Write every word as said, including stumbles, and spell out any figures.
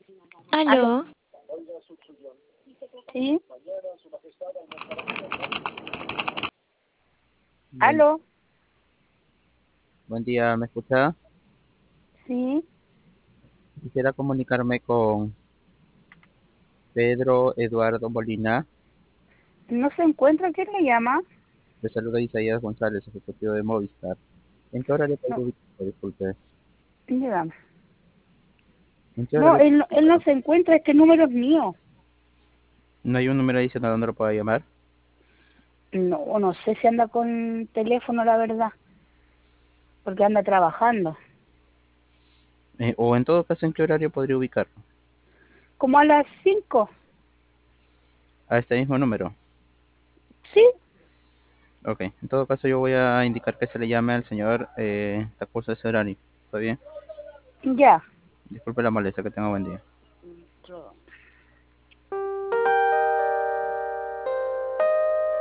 ¿Aló? ¿Aló? ¿Sí? Buen, ¿Aló? buen día, ¿me escucha? ¿Sí? Quisiera comunicarme con Pedro Eduardo Molina. ¿No se encuentra? ¿Quién le llama? Le saluda Isaías González, ejecutivo de Movistar. ¿En qué hora le No, puedo ubicar? Disculpe. dígame. ¿En qué hora No, le él, puedo no- él no ubicar? se encuentra, este número es mío. ¿No hay un número adicional donde lo pueda llamar? No, no sé si anda con teléfono, la verdad, porque anda trabajando. Eh, o en todo caso, ¿en qué horario podría ubicarlo? ¿Como a las cinco? A este mismo número. ¿Sí? Ok, en todo caso yo voy a indicar que se le llame al señor eh, Tacuza ese horario. ¿Está bien? Ya. Disculpe la molestia, que tenga buen día. Otro.